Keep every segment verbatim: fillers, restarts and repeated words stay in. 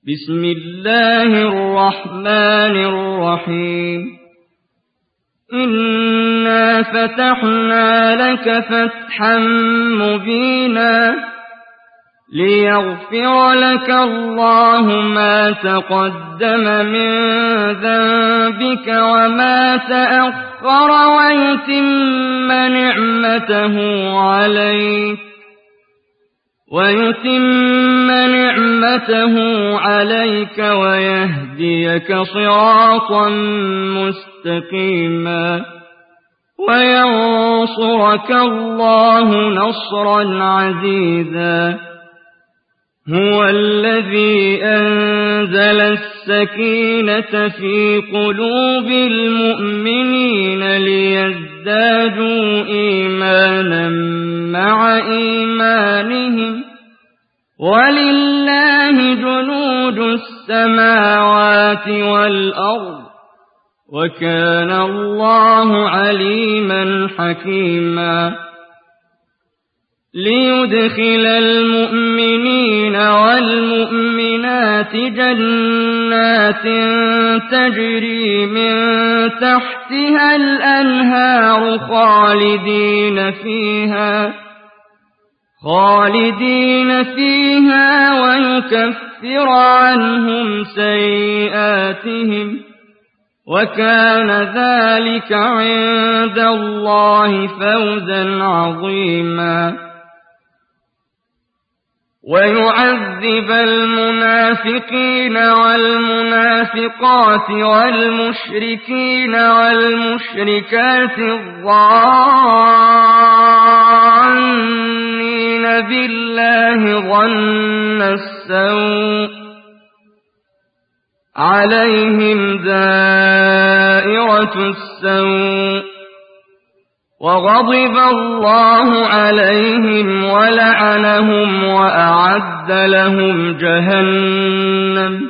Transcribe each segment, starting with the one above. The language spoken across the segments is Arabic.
بسم الله الرحمن الرحيم إنا فتحنا لك فتحا مبينا ليغفر لك الله ما تقدم من ذنبك وما تأخر ويتم نعمته عليك ويتم نعمته عليك ويهديك صراطا مستقيما وينصرك الله نصرا عزيزا هو الذي أنزل السكينة في قلوب المؤمنين ليزدادوا إيمانا مع إيمانهم ولله جنود السماوات والأرض وكان الله عليما حكيما ليدخل المؤمنين والمؤمنات جنات تجري من تحتها الأنهار خالدين فيها خالدين فيها ويكفر عنهم سيئاتهم وكان ذلك عند الله فوزا عظيما ويعذب المنافقين والمنافقات والمشركين والمشركات الظانين بالله ظن السوء عليهم دائرة السوء وغضب الله عليهم ولعنهم وأعد لهم جهنم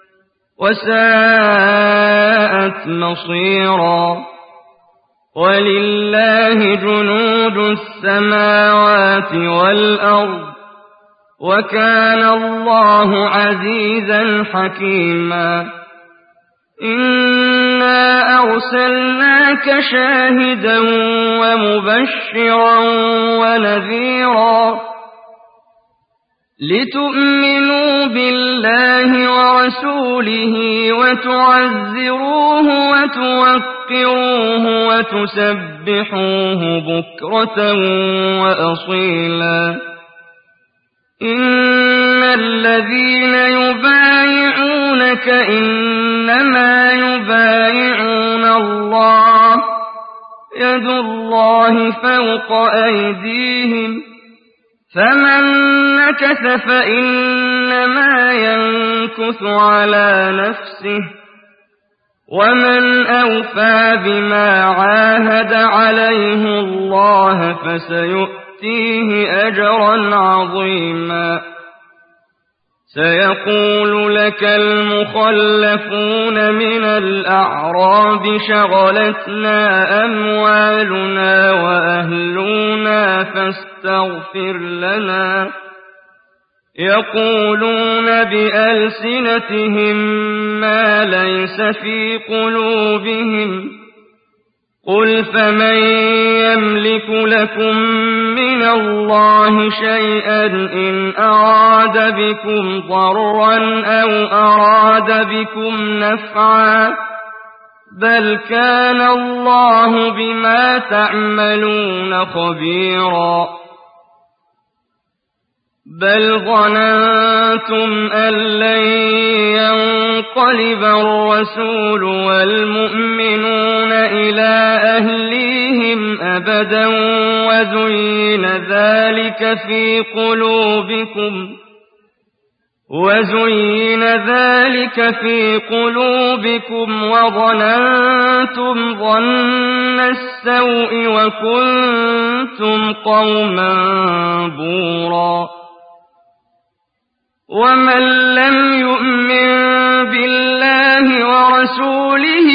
وساءت مصيرا ولله جنود السماوات والأرض وكان الله عزيزا حكيما إنا أرسلناك شاهدا ومبشرا ونذيرا لتؤمنوا بالله ورسوله وتعزروه وتوقروه وتسبحوه بكرة وأصيلا إن الذين يبايعونك إنما يبايعون الله يد الله فوق أيديهم فمن نكث فإنما ينكث على نفسه ومن أوفى بما عاهد عليه الله فسيؤتيه فيه أجرا عظيما سيقول لك المخلفون من الأعراب شغلتنا أموالنا وأهلنا فاستغفر لنا يقولون بألسنتهم ما ليس في قلوبهم قل فمن يملك لكم من الله شيئا إن أراد بكم ضرا أو أراد بكم نفعا بل كان الله بما تعملون خبيرا بل ظننتم أن لن ينقلب الرسول والمؤمنون إلى أهليهم أبدا وزين ذلك في قلوبكم وزين ذلك في قلوبكم وظننتم ظن السوء وكنتم قوما بورا ومن لم يؤمن بالله ورسوله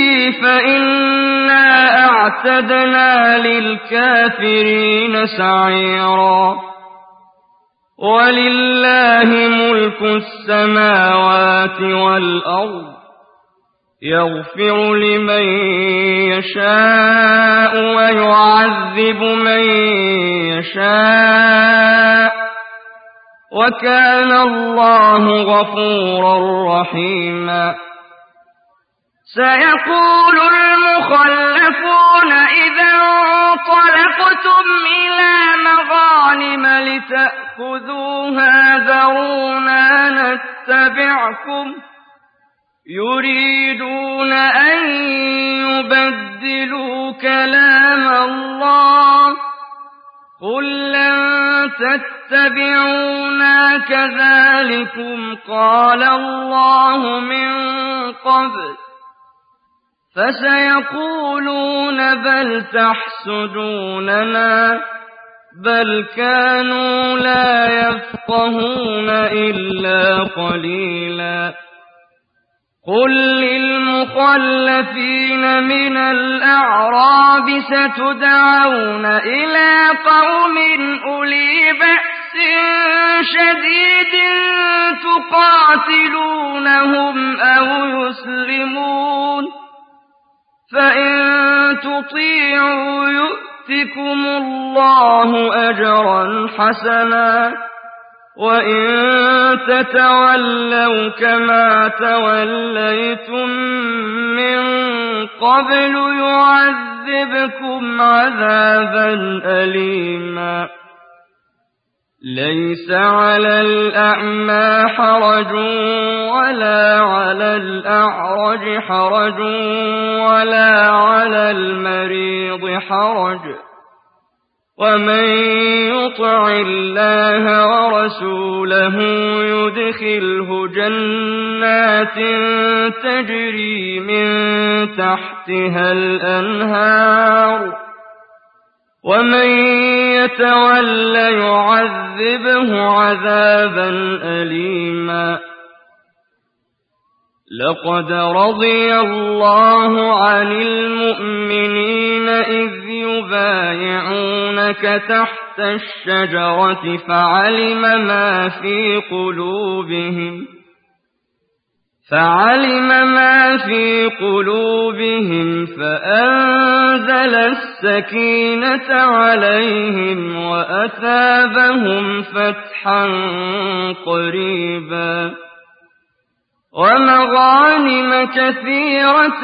فإنا أعتدنا للكافرين سعيرا ولله ملك السماوات والأرض يغفر لمن يشاء ويعذب من يشاء وكان الله غفورا رحيما سيقول المخلفون إذا انطلقتم إلى مغانم لتأخذوها ذرونا نتبعكم يريدون أن يبدلوا كلام الله قل لن تتبعونا كذلكم قال الله من قبل فسيقولون بل تحسدوننا بل كانوا لا يفقهون إلا قليلا قل للمخلفين من الأعراب ستدعون إلى قوم أولي بأس شديد تقاتلونهم أو يسلمون فإن تطيعوا يؤتكم الله أجرا حسنا وإن تتولوا كما توليتم من قبل يعذبكم عذابا أليما ليس على الأعمى حرج ولا على الأعرج حرج ولا على المريض حرج ومن يطع الله ورسوله يدخله جنات تجري من تحتها الأنهار ومن يتول يعذبه عذابا أليما لقد رضي الله عن المؤمنين إذ يبايعونك تحت الشجرة فعلم ما في قلوبهم فعلم ما في قلوبهم فأنزل السكينة عليهم وأثابهم فتحا قريبا ومغانم كثيرة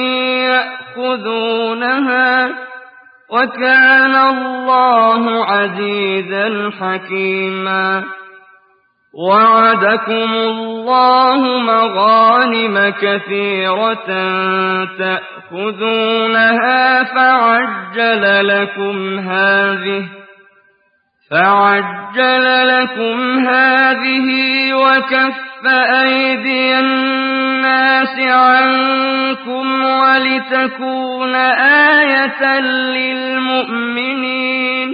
يأخذونها وكان الله عزيزا حكيما وعدكم الله مغانم كثيرة تأخذونها فعجل لكم هذه فعجل لكم هذه وكف أيدي الناس عنكم ولتكون آية للمؤمنين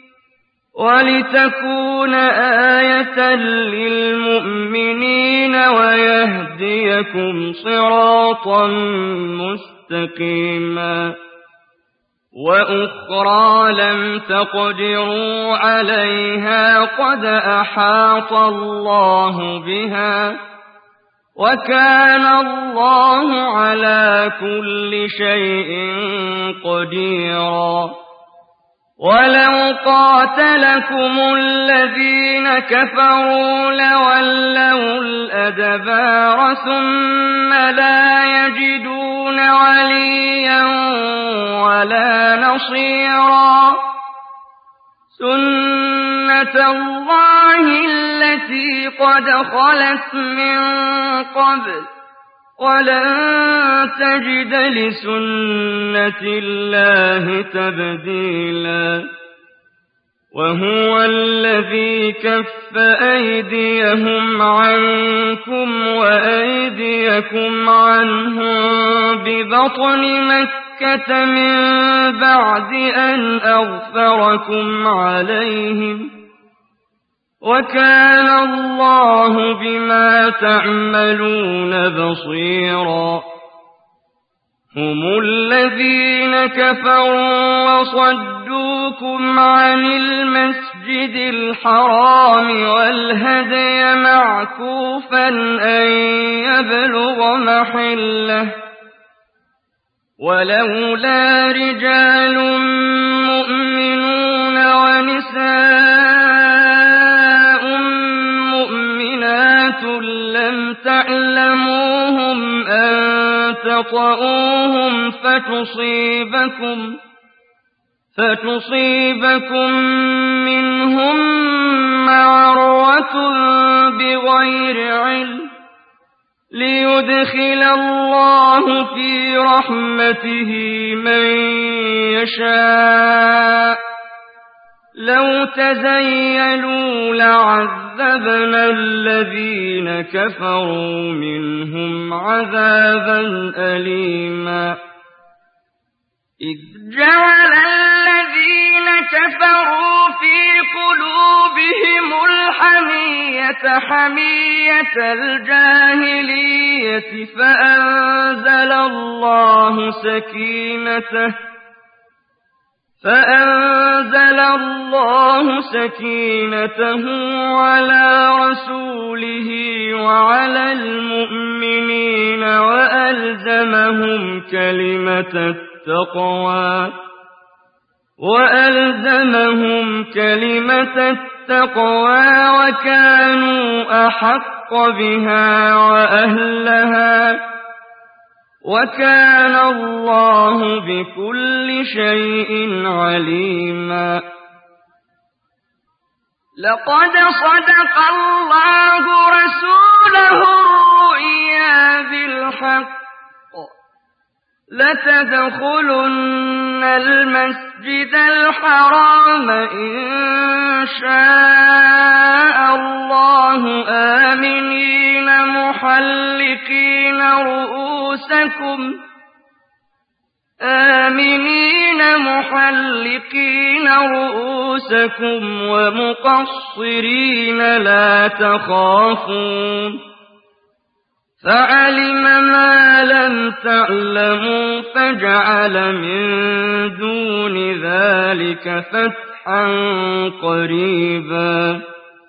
ولتكون آية للمؤمنين ويهديكم صراطا مستقيما وأخرى لم تقدروا عليها قد أحاط الله بها وكان الله على كل شيء قديرا ولو قاتلكم الذين كفروا لولوا الأدبار ثم لا يجدون وليا ولا نصيرا سنة الله التي قد خلت من قبل ولن تجد لسنة الله تبديلا وهو الذي كف أيديهم عنكم وأيديكم عنهم ببطن مكة من بعد أن أغفركم عليهم وكان الله بما تعملون بصيرا هم الذين كفروا وصدوكم عن المسجد المسجد الحرام والهدي معكوفا أن يبلغ محله ولولا رجال مؤمنون ونساء مؤمنات لم تعلموهم أن تطؤوهم فتصيبكم فتصيبكم منهم معرة بغير علم ليدخل الله في رحمته من يشاء لو تزيلوا لعذبنا الذين كفروا منهم عذابا أليما إذ جعل الذين كفروا في قلوبهم الحمية حمية الجاهلية فأنزل الله سكينته فأنزل الله سكينته على رسوله وعلى المؤمنين وألزمهم كلمة التقوى وألزمهم كلمة التقوى وكانوا أحق بها وأهلها وكان الله بكل شيء عليما لقد صدق الله رسوله الرؤيا بالحق لتدخلن المسجد الحرام إن شاء الله آمنين محلقين رؤوسكم آمنين محلقين رؤوسكم ومقصرين لا تخافون فعلم ما لم تعلموا فجعل من دون ذلك فتحا قريبا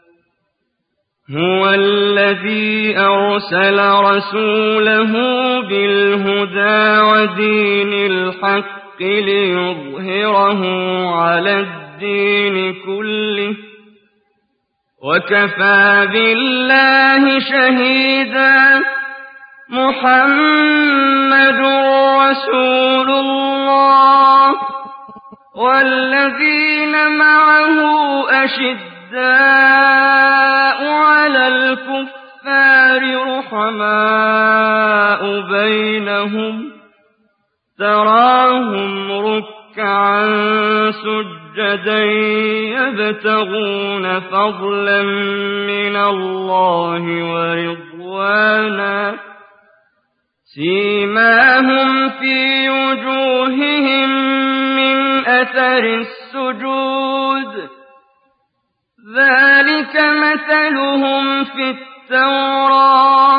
هو الذي أرسل رسوله بالهدى ودين الحق ليظهره على الدين كله وكفى بالله شهيدا محمد رسول الله والذين معه أشداء على الكفار رحماء بينهم تراهم ركعا سجدا يبتغون فضلا من الله ورضوانا سيماهم في وجوههم من أثر السجود ذلك مثلهم في التوراة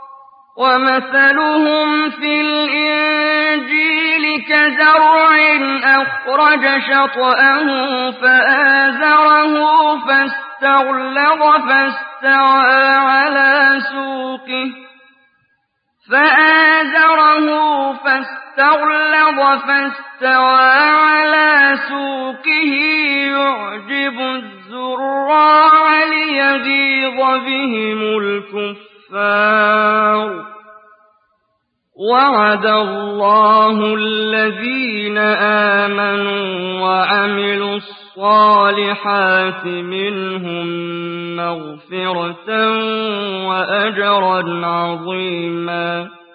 ومثلهم في الإنجيل كزرع أخرج شطأه فآزره فاستغلظ فاستوى على سوقه فآزره فاستغلظ فاستوى على سوقه يعجب الزراع ليغيظ بهم الكفار وعد الله الذين آمنوا وعملوا الصالحات منهم مغفرة وأجرا عظيما